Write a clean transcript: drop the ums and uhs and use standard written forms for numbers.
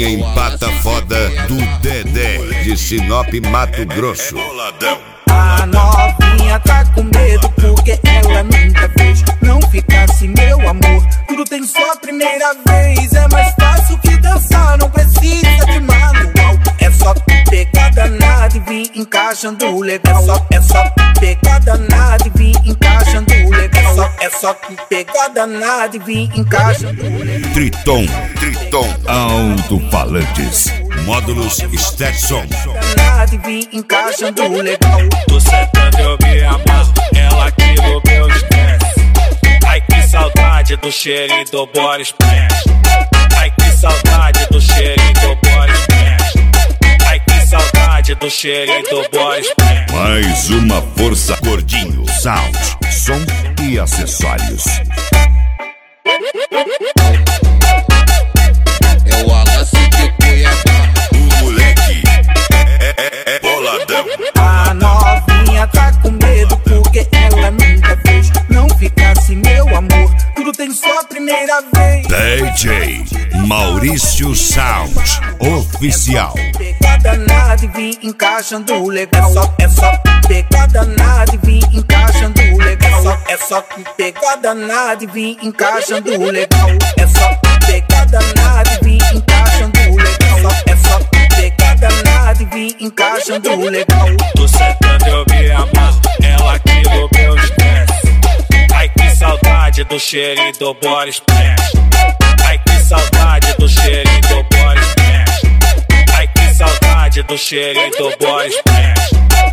Novinha empata foda do Dedé de Sinop, Mato Grosso. A novinha tá com medo porque ela nunca fez. Não ficasse meu amor, tudo tem só primeira vez. É mais fácil que dançar, não precisa de manual. É só pegar danado e vir encaixando legal. É só pegar danado e vir encaixando legal. É só pegar danado e vir encaixando legal. Triton Alto-Falantes, módulos Stetson. Danado e vir encaixando legal. Tô sentando, eu me amarro, ela aqui no meu estresse. Ai que saudade do cheirinho do Boris Splash. Ai que saudade do cheirinho do Boris Splash. Ai que saudade do cheirinho do Boris Splash. Mais uma força, Gordinho Sound, som e acessórios. É o Wallace de Cuiabá. O moleque é boladão. A novinha tá com medo porque ela nunca fez. Não ficasse meu amor, tudo tem só primeira vez. DJ Maurício Sound Oficial. Pegar danado e vir encaixando legal. É só pegar danado e vir encaixando legal. É só pegar danado e vir encaixando legal. É só pegar danado e vir encaixando legal. É só pegar danado e vir encaixando legal. Tô sentando, eu me amarro, ela aqui no meu estresse. Ai que saudade do cheirinho do Boris Splash. Ai que saudade do cheirinho do Boris Splash. Ai que saudade do cheirinho do Boris Splash.